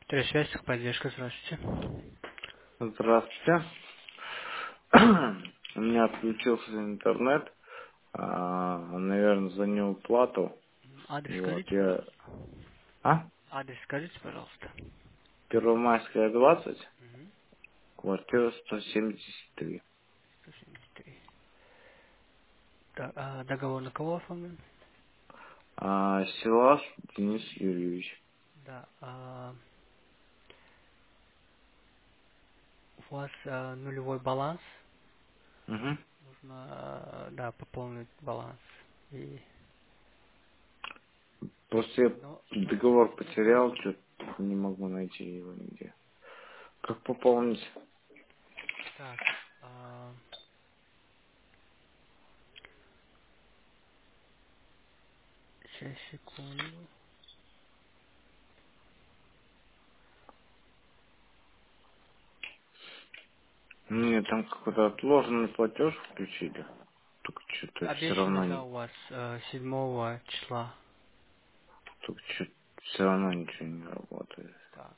Связь, поддержка, здравствуйте. Здравствуйте. У меня отключился интернет, наверное, за неуплату. Адрес Вот скажите, я... пожалуйста. А? Адрес скажите, пожалуйста. Первомайская, 20, Угу. квартира 173. 173. Так, а договор на кого оформлен? Силаш Денис Юрьевич. Да. У вас нулевой баланс. Угу. Нужно, да, пополнить баланс. И, Просто я но, договор смотрите. потерял, что-то не могу найти его нигде. Как пополнить? Так, 6 секунду. Мне там какой-то отложенный платеж включили. Только что-то все Обещанный, равно да, у вас 7 числа. только что все равно ничего не работает. Так,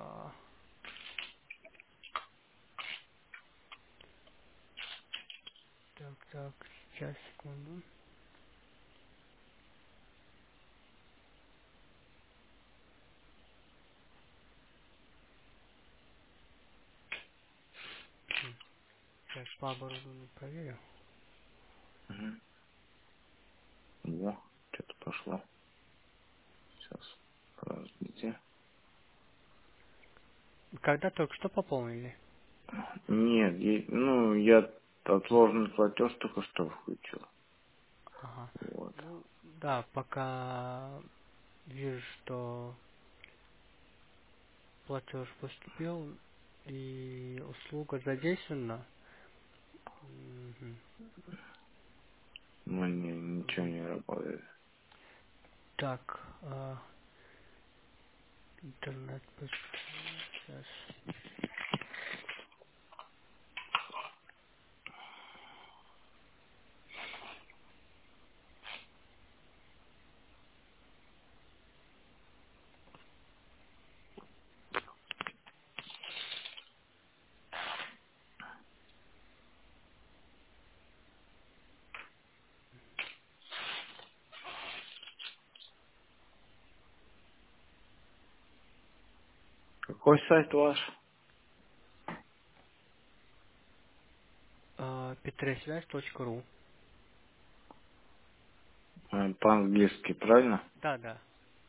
так, сейчас, секунду. Сейчас по оборудованию проверю. Мгм. Во, что-то пошло. Сейчас. Подождите. Когда только что пополнили? Нет, ну, я отложенный платеж только что включил. Ага. Вот. Ну, да, пока вижу, что платеж поступил и услуга задействована. Мгм. Но ничего Мгм. не работает. Так, интернет быстрее. Сейчас. Какой сайт ваш? Петресвязь.ру. По-английски, правильно? Да, да.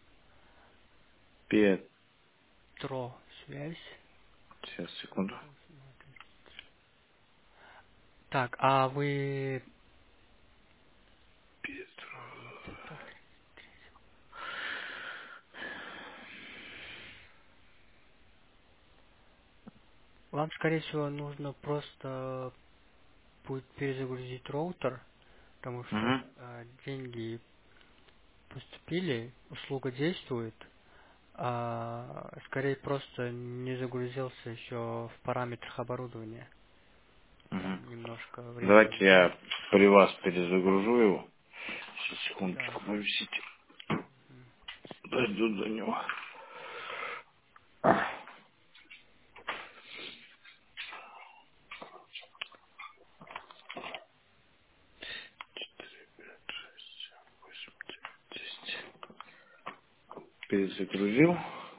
Пет. Тро связь. Сейчас, секунду. Так, а вы... Пет. Так, вам, скорее всего, нужно просто будет перезагрузить роутер, потому что Угу. деньги поступили, услуга действует, скорее просто не загрузился еще в параметрах оборудования. Угу. Там немножко времени Давайте займет. я при вас перезагружу его. Сейчас, Да. секундочку, повисите. Дойду до него. Перезагрузил.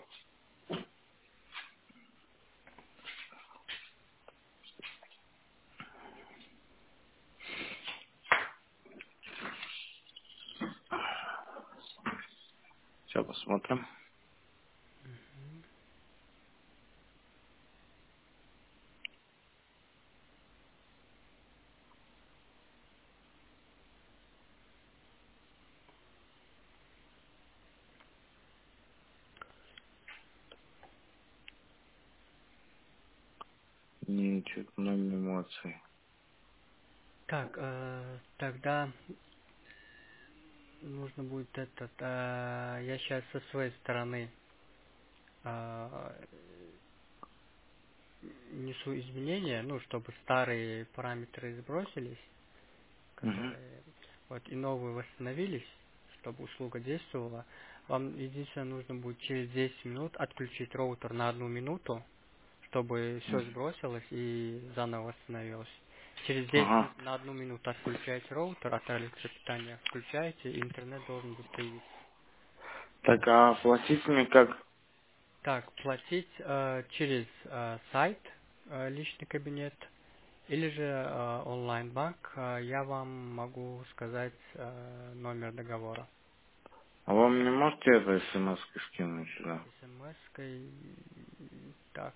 Сейчас посмотрим. Ничего, ноль эмоций. Так, тогда нужно будет я сейчас со своей стороны а, несу изменения, ну, чтобы старые параметры сбросились, Угу. которые вот и новые восстановились, чтобы услуга действовала. Вам единственное нужно будет через 10 минут отключить роутер на 1 минуту, чтобы все сбросилось и заново восстановилось. Через 10 Ага. минут на 1 минуту отключаете роутер от электропитания, включаете, и интернет должен быть появиться. Так, а платить мне как? Так, платить через сайт, личный кабинет, или же онлайн-банк. Я вам могу сказать номер договора. А вы мне можете это смс скинуть сюда? СМС-кой, так,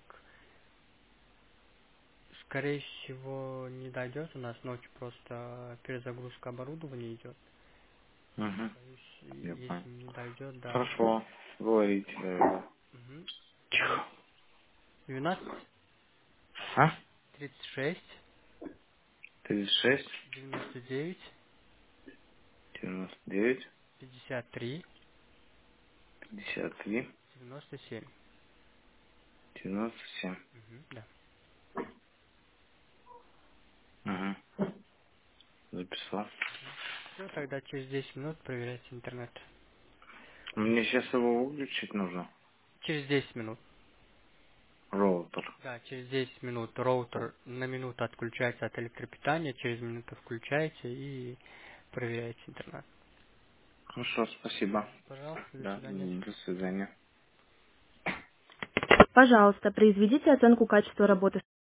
скорее всего, не дойдет. У нас ночью просто перезагрузка оборудования идет. Угу. Боюсь, Я понял. если не дойдет, да. Хорошо. Говорите. Угу. Тихо. 12 А? 36 36, 99 99, 53 53, 97. 97. Угу, да. Угу. Записал. Все, тогда через 10 минут проверяйте интернет. Мне сейчас его выключить нужно. Через 10 минут. Роутер. Да, через 10 минут роутер на минуту отключается от электропитания, через минуту включаете и проверяете интернет. Хорошо, спасибо. Пожалуйста, до Да, свидания. до свидания. Пожалуйста, произведите оценку качества работы